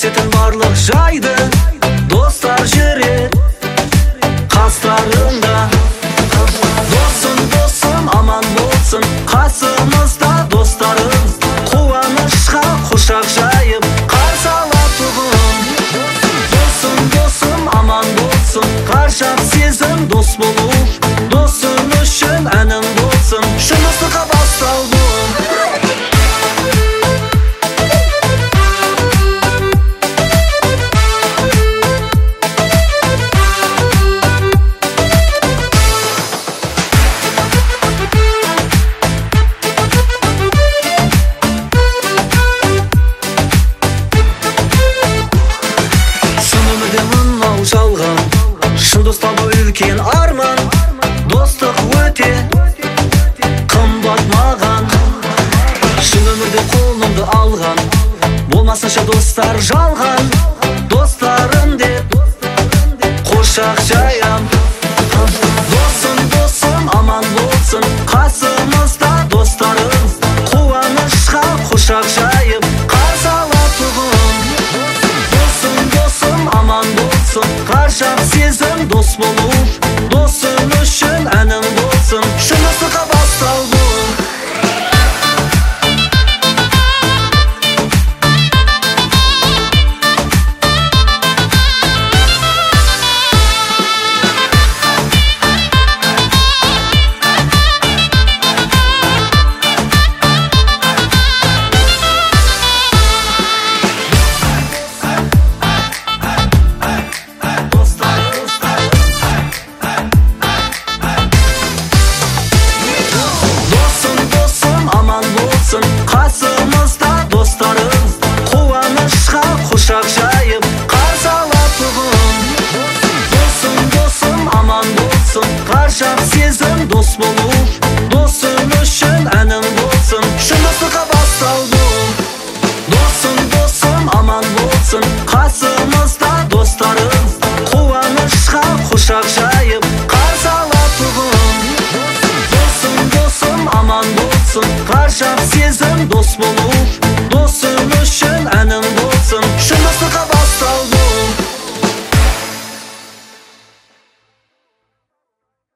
кездесетін барлық жайды достар жүреді қастарында. Досым аман болсын қасымызда, достарым қуанышқа құшақ жайып қарсы алатұғын. Досым аман болсын қаршап сезім дос болу, досым үшін әнім болсын шындыққа басталдым. Жалған шын дос табу үлкен арман, достық өте қымбат маған. Шын өмірде қолымды алған, болмасынша достар жалған. Достарым деп құшақ жаям. Досым аман болсын қасымызда, достарым қуанышқа құшақ жайып қарсы алатұғын. Досым аман болсын қаршап сезім дос болу, досым үшін әнім болсын шындыққа басталдым. Қасымызда достарым қуанышқа құшақ жайып қарсы алатұғын. Досым аман болсын қаршап сезім дос болу, досым үшін әнім болсын шындыққа басталдым. Досым аман болсын қасымызда, достарым қуанышқа құшақ жайып қарсы алатұғын. Досым аман болсын қаршап сезім дос болу,